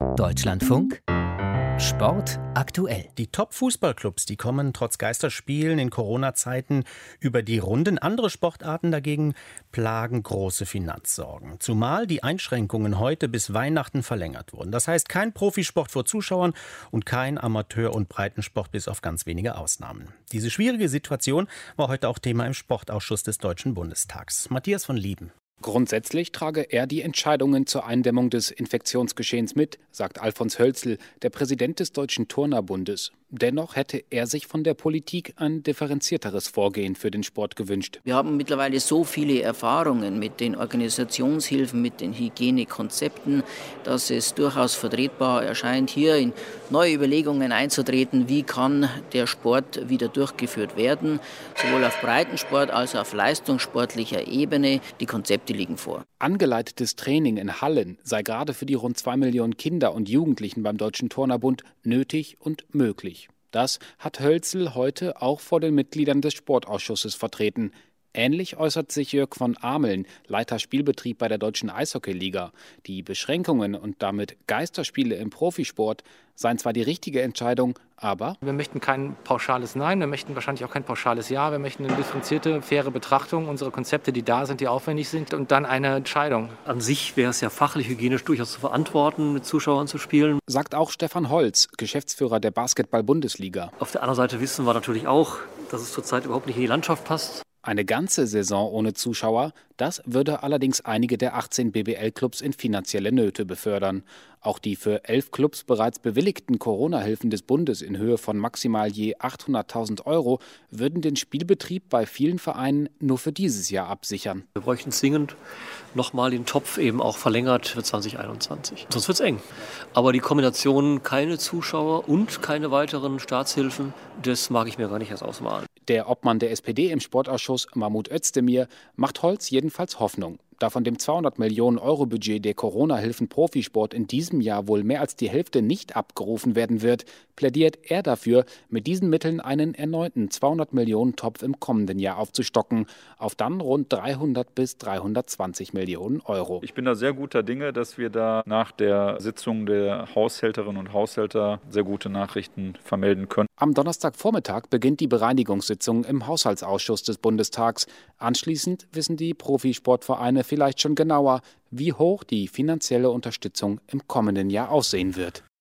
Deutschlandfunk Sport aktuell. Die Top-Fußballclubs, die kommen trotz Geisterspielen in Corona-Zeiten über die Runden. Andere Sportarten dagegen plagen große Finanzsorgen. Zumal die Einschränkungen heute bis Weihnachten verlängert wurden. Das heißt, kein Profisport vor Zuschauern und kein Amateur- und Breitensport bis auf ganz wenige Ausnahmen. Diese schwierige Situation war heute auch Thema im Sportausschuss des Deutschen Bundestags. Matthias von Lieben. Grundsätzlich trage er die Entscheidungen zur Eindämmung des Infektionsgeschehens mit, sagt Alfons Hölzl, der Präsident des Deutschen Turnerbundes. Dennoch hätte er sich von der Politik ein differenzierteres Vorgehen für den Sport gewünscht. Wir haben mittlerweile so viele Erfahrungen mit den Organisationshilfen, mit den Hygienekonzepten, dass es durchaus vertretbar erscheint, hier in neue Überlegungen einzutreten, wie kann der Sport wieder durchgeführt werden, sowohl auf Breitensport als auch auf leistungssportlicher Ebene. Die Konzepte liegen vor. Angeleitetes Training in Hallen sei gerade für die rund 2 Millionen Kinder und Jugendlichen beim Deutschen Turnerbund nötig und möglich. Das hat Hölzl heute auch vor den Mitgliedern des Sportausschusses vertreten. Ähnlich äußert sich Jörg von Ameln, Leiter Spielbetrieb bei der Deutschen Eishockeyliga. Die Beschränkungen und damit Geisterspiele im Profisport seien zwar die richtige Entscheidung, aber wir möchten kein pauschales Nein, wir möchten wahrscheinlich auch kein pauschales Ja, wir möchten eine differenzierte, faire Betrachtung unserer Konzepte, die da sind, die aufwendig sind und dann eine Entscheidung. An sich wäre es ja fachlich, hygienisch durchaus zu verantworten, mit Zuschauern zu spielen. Sagt auch Stefan Holz, Geschäftsführer der Basketball-Bundesliga. Auf der anderen Seite wissen wir natürlich auch, dass es zurzeit überhaupt nicht in die Landschaft passt. Eine ganze Saison ohne Zuschauer, das würde allerdings einige der 18 BBL-Clubs in finanzielle Nöte befördern. Auch die für 11 Clubs bereits bewilligten Corona-Hilfen des Bundes in Höhe von maximal je 800.000 € würden den Spielbetrieb bei vielen Vereinen nur für dieses Jahr absichern. Wir bräuchten zwingend nochmal den Topf eben auch verlängert für 2021. Sonst wird es eng. Aber die Kombination keine Zuschauer und keine weiteren Staatshilfen, das mag ich mir gar nicht erst ausmalen. Der Obmann der SPD im Sportausschuss, Mahmoud Özdemir, macht Holz jedenfalls Hoffnung. Da von dem 200 Millionen € Budget der Corona-Hilfen Profisport in diesem Jahr wohl mehr als die Hälfte nicht abgerufen werden wird, plädiert er dafür, mit diesen Mitteln einen erneuten 200 Millionen Topf im kommenden Jahr aufzustocken, auf dann rund 300 bis 320 Millionen €. Ich bin da sehr guter Dinge, dass wir da nach der Sitzung der Haushälterinnen und Haushälter sehr gute Nachrichten vermelden können. Am Donnerstagvormittag beginnt die Bereinigungssitzung im Haushaltsausschuss des Bundestags. Anschließend wissen die Profisportvereine vielleicht schon genauer, wie hoch die finanzielle Unterstützung im kommenden Jahr aussehen wird.